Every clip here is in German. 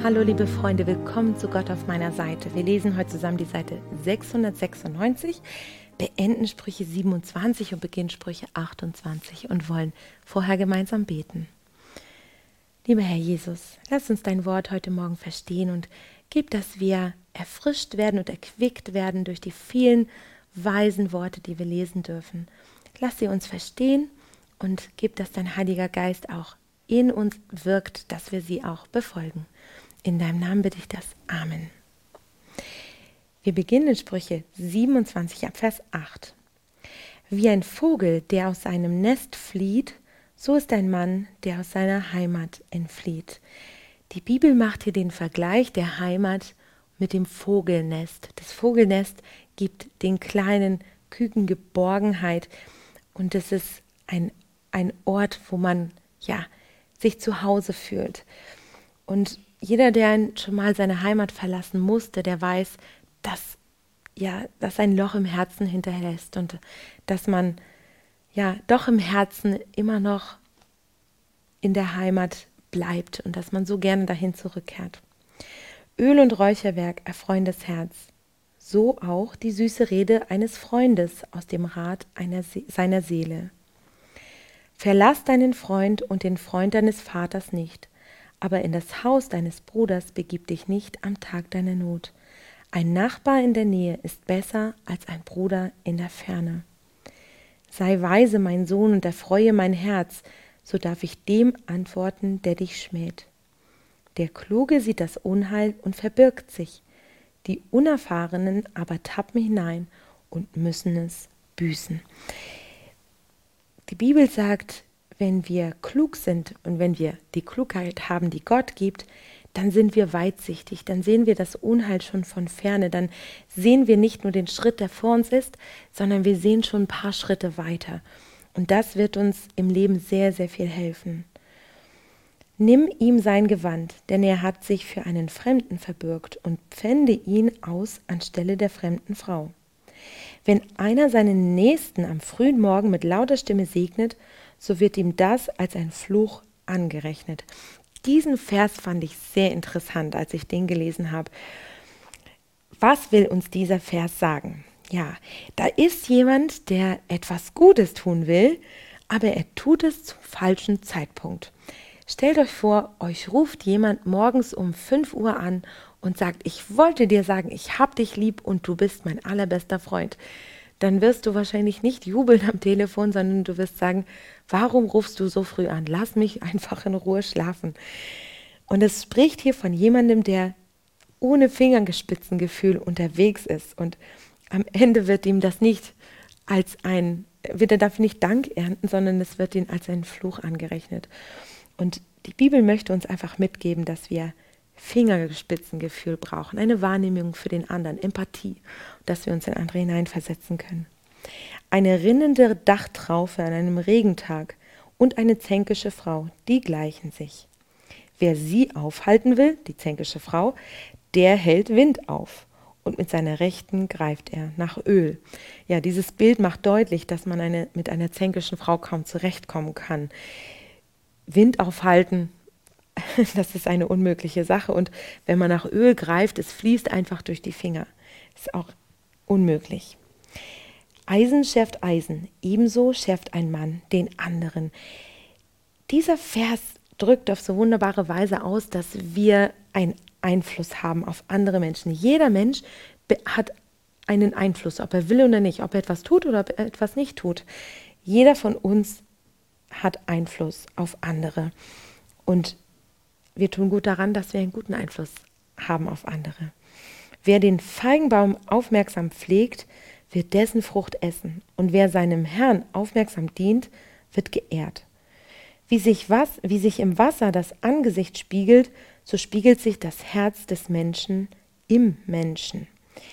Hallo liebe Freunde, willkommen zu Gott auf meiner Seite. Wir lesen heute zusammen die Seite 696, beenden Sprüche 27 und beginnen Sprüche 28 und wollen vorher gemeinsam beten. Lieber Herr Jesus, lass uns dein Wort heute Morgen verstehen und gib, dass wir erfrischt werden und erquickt werden durch die vielen weisen Worte, die wir lesen dürfen. Lass sie uns verstehen und gib, dass dein Heiliger Geist auch in uns wirkt, dass wir sie auch befolgen. In deinem Namen bitte ich das. Amen. Wir beginnen in Sprüche 27 ab Vers 8. Wie ein Vogel, der aus seinem Nest flieht, so ist ein Mann, der aus seiner Heimat entflieht. Die Bibel macht hier den Vergleich der Heimat mit dem Vogelnest. Das Vogelnest gibt den kleinen Küken Geborgenheit und es ist ein Ort, wo man sich zu Hause fühlt. Und jeder, der schon mal seine Heimat verlassen musste, der weiß, dass ein Loch im Herzen hinterlässt und dass man doch im Herzen immer noch in der Heimat bleibt und dass man so gerne dahin zurückkehrt. Öl und Räucherwerk erfreuen das Herz, so auch die süße Rede eines Freundes aus dem Rat seiner Seele. Verlass deinen Freund und den Freund deines Vaters nicht, aber in das Haus deines Bruders begib dich nicht am Tag deiner Not. Ein Nachbar in der Nähe ist besser als ein Bruder in der Ferne. Sei weise, mein Sohn, und erfreue mein Herz, so darf ich dem antworten, der dich schmäht. Der Kluge sieht das Unheil und verbirgt sich, die Unerfahrenen aber tappen hinein und müssen es büßen. Die Bibel sagt, wenn wir klug sind und wenn wir die Klugheit haben, die Gott gibt, dann sind wir weitsichtig, dann sehen wir das Unheil schon von ferne, dann sehen wir nicht nur den Schritt, der vor uns ist, sondern wir sehen schon ein paar Schritte weiter. Und das wird uns im Leben sehr, sehr viel helfen. Nimm ihm sein Gewand, denn er hat sich für einen Fremden verbürgt und pfände ihn aus anstelle der fremden Frau. Wenn einer seinen Nächsten am frühen Morgen mit lauter Stimme segnet, so wird ihm das als ein Fluch angerechnet. Diesen Vers fand ich sehr interessant, als ich den gelesen habe. Was will uns dieser Vers sagen? Ja, da ist jemand, der etwas Gutes tun will, aber er tut es zum falschen Zeitpunkt. Stellt euch vor, euch ruft jemand morgens um 5 Uhr an und sagt, ich wollte dir sagen, ich hab dich lieb und du bist mein allerbester Freund. Dann wirst du wahrscheinlich nicht jubeln am Telefon, sondern du wirst sagen, warum rufst du so früh an? Lass mich einfach in Ruhe schlafen. Und es spricht hier von jemandem, der ohne Fingerspitzengefühl unterwegs ist. Und am Ende wird ihm das nicht wird er dafür nicht Dank ernten, sondern es wird ihm als ein Fluch angerechnet. Und die Bibel möchte uns einfach mitgeben, dass wir Fingerspitzengefühl brauchen, eine Wahrnehmung für den anderen, Empathie, dass wir uns in andere hineinversetzen können. Eine rinnende Dachtraufe an einem Regentag und eine zänkische Frau, die gleichen sich. Wer sie aufhalten will, die zänkische Frau, der hält Wind auf und mit seiner Rechten greift er nach Öl. Ja, dieses Bild macht deutlich, dass man mit einer zänkischen Frau kaum zurechtkommen kann. Wind aufhalten, das ist eine unmögliche Sache. Und wenn man nach Öl greift, es fließt einfach durch die Finger. Ist auch unmöglich. Eisen schärft Eisen, ebenso schärft ein Mann den anderen. Dieser Vers drückt auf so wunderbare Weise aus, dass wir einen Einfluss haben auf andere Menschen. Jeder Mensch hat einen Einfluss, ob er will oder nicht, ob er etwas tut oder ob er etwas nicht tut. Jeder von uns hat Einfluss auf andere. Und wir tun gut daran, dass wir einen guten Einfluss haben auf andere. Wer den Feigenbaum aufmerksam pflegt, wird dessen Frucht essen. Und wer seinem Herrn aufmerksam dient, wird geehrt. Wie sich im Wasser das Angesicht spiegelt, so spiegelt sich das Herz des Menschen im Menschen.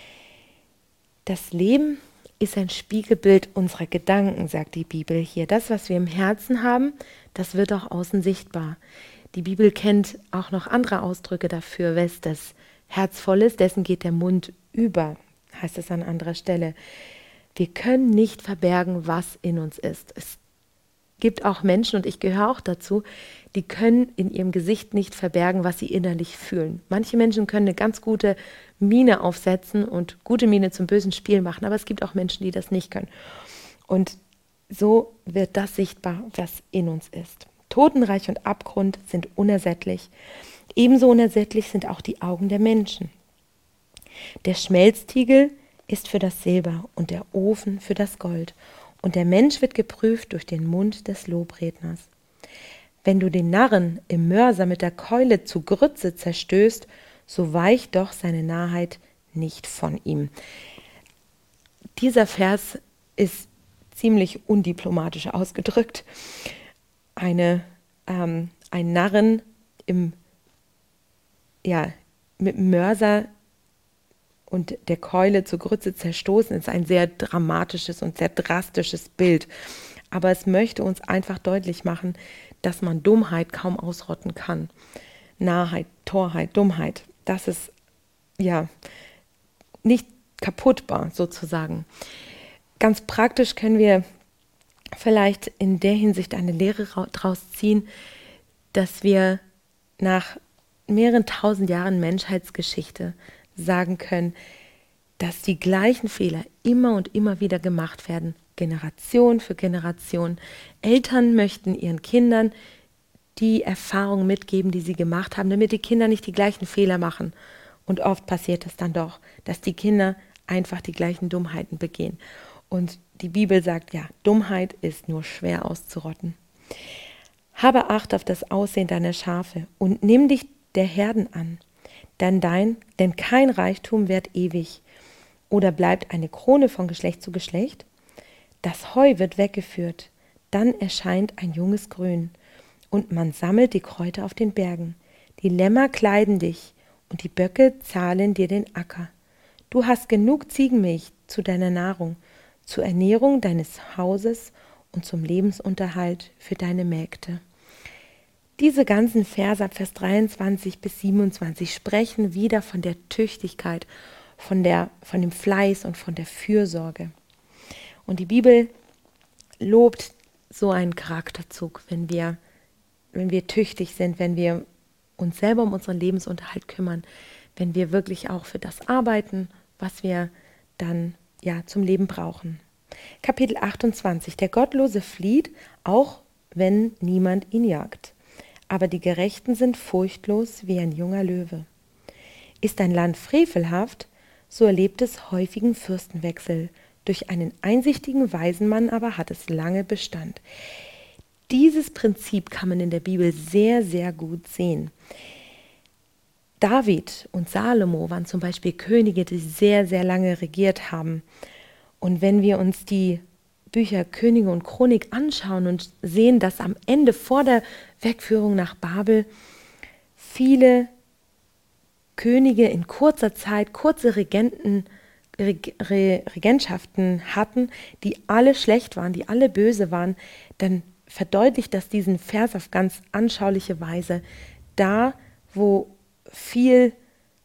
Das Leben ist ein Spiegelbild unserer Gedanken, sagt die Bibel hier. Das, was wir im Herzen haben, das wird auch außen sichtbar. Die Bibel kennt auch noch andere Ausdrücke dafür. Wes das Herz voll ist, dessen geht der Mund über, heißt es an anderer Stelle. Wir können nicht verbergen, was in uns ist. Es gibt auch Menschen, und ich gehöre auch dazu, die können in ihrem Gesicht nicht verbergen, was sie innerlich fühlen. Manche Menschen können eine ganz gute Miene aufsetzen und gute Miene zum bösen Spiel machen, aber es gibt auch Menschen, die das nicht können. Und so wird das sichtbar, was in uns ist. Totenreich und Abgrund sind unersättlich. Ebenso unersättlich sind auch die Augen der Menschen. Der Schmelztiegel ist für das Silber und der Ofen für das Gold. Und der Mensch wird geprüft durch den Mund des Lobredners. Wenn du den Narren im Mörser mit der Keule zu Grütze zerstößt, so weicht doch seine Narrheit nicht von ihm. Dieser Vers ist ziemlich undiplomatisch ausgedrückt. Ein Narren mit dem Mörser und der Keule zur Grütze zerstoßen ist ein sehr dramatisches und sehr drastisches Bild. Aber es möchte uns einfach deutlich machen, dass man Dummheit kaum ausrotten kann. Narrheit, Torheit, Dummheit, das ist ja nicht kaputtbar sozusagen. Ganz praktisch können wir vielleicht in der Hinsicht eine Lehre daraus ziehen, dass wir nach mehreren tausend Jahren Menschheitsgeschichte sagen können, dass die gleichen Fehler immer und immer wieder gemacht werden, Generation für Generation. Eltern möchten ihren Kindern die Erfahrung mitgeben, die sie gemacht haben, damit die Kinder nicht die gleichen Fehler machen. Und oft passiert es dann doch, dass die Kinder einfach die gleichen Dummheiten begehen. Und die Bibel sagt, ja, Dummheit ist nur schwer auszurotten. Habe Acht auf das Aussehen deiner Schafe und nimm dich der Herden an, denn kein Reichtum währt ewig. Oder bleibt eine Krone von Geschlecht zu Geschlecht? Das Heu wird weggeführt, dann erscheint ein junges Grün, und man sammelt die Kräuter auf den Bergen. Die Lämmer kleiden dich, und die Böcke zahlen dir den Acker. Du hast genug Ziegenmilch zu deiner Nahrung, zur Ernährung deines Hauses und zum Lebensunterhalt für deine Mägde. Diese ganzen Verse ab Vers 23 bis 27 sprechen wieder von der Tüchtigkeit, von dem Fleiß und von der Fürsorge. Und die Bibel lobt so einen Charakterzug, wenn wir tüchtig sind, wenn wir uns selber um unseren Lebensunterhalt kümmern, wenn wir wirklich auch für das arbeiten, was wir dann zum Leben brauchen. Kapitel 28. Der Gottlose flieht, auch wenn niemand ihn jagt. Aber die Gerechten sind furchtlos wie ein junger Löwe. Ist ein Land frevelhaft, so erlebt es häufigen Fürstenwechsel. Durch einen einsichtigen weisen Mann aber hat es lange Bestand. Dieses Prinzip kann man in der Bibel sehr, sehr gut sehen. David und Salomo waren zum Beispiel Könige, die sehr, sehr lange regiert haben. Und wenn wir uns die Bücher Könige und Chronik anschauen und sehen, dass am Ende vor der Wegführung nach Babel viele Könige in kurzer Zeit kurze Regentschaften hatten, die alle schlecht waren, die alle böse waren, dann verdeutlicht das diesen Vers auf ganz anschauliche Weise. Da, wo viel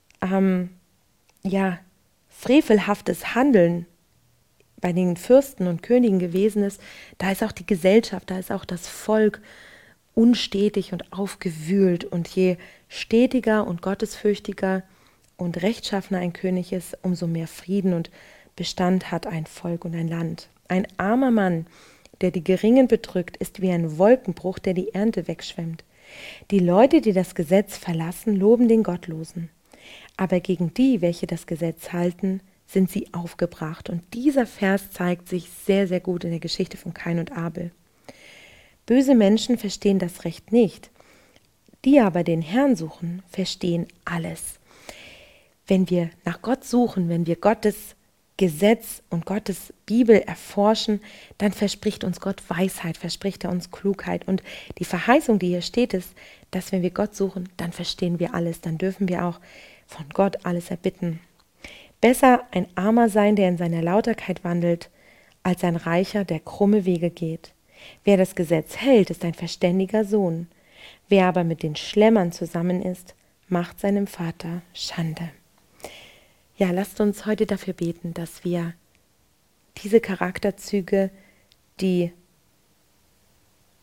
frevelhaftes Handeln bei den Fürsten und Königen gewesen ist, da ist auch die Gesellschaft, da ist auch das Volk unstetig und aufgewühlt. Und je stetiger und gottesfürchtiger und rechtschaffener ein König ist, umso mehr Frieden und Bestand hat ein Volk und ein Land. Ein armer Mann, der die Geringen bedrückt, ist wie ein Wolkenbruch, der die Ernte wegschwemmt. Die Leute, die das Gesetz verlassen, loben den Gottlosen. Aber gegen die, welche das Gesetz halten, sind sie aufgebracht. Und dieser Vers zeigt sich sehr, sehr gut in der Geschichte von Kain und Abel. Böse Menschen verstehen das Recht nicht. Die aber den Herrn suchen, verstehen alles. Wenn wir nach Gott suchen, wenn wir Gottes Gesetz und Gottes Bibel erforschen, dann verspricht uns Gott Weisheit, verspricht er uns Klugheit. Und die Verheißung, die hier steht, ist, dass wenn wir Gott suchen, dann verstehen wir alles. Dann dürfen wir auch von Gott alles erbitten. Besser ein Armer sein, der in seiner Lauterkeit wandelt, als ein Reicher, der krumme Wege geht. Wer das Gesetz hält, ist ein verständiger Sohn. Wer aber mit den Schlemmern zusammen ist, macht seinem Vater Schande. Ja, lasst uns heute dafür beten, dass wir diese Charakterzüge, die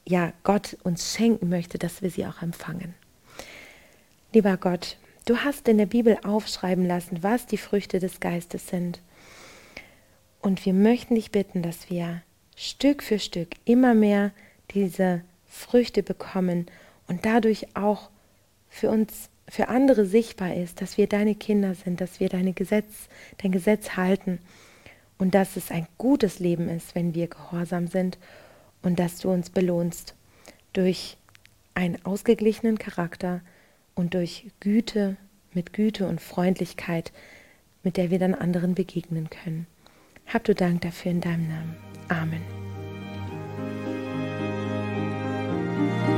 ja, Gott uns schenken möchte, dass wir sie auch empfangen. Lieber Gott, du hast in der Bibel aufschreiben lassen, was die Früchte des Geistes sind. Und wir möchten dich bitten, dass wir Stück für Stück immer mehr diese Früchte bekommen und dadurch auch für uns, für andere sichtbar ist, dass wir deine Kinder sind, dass wir dein Gesetz halten und dass es ein gutes Leben ist, wenn wir gehorsam sind und dass du uns belohnst durch einen ausgeglichenen Charakter und durch Güte, mit Güte und Freundlichkeit, mit der wir dann anderen begegnen können. Hab du Dank dafür in deinem Namen. Amen.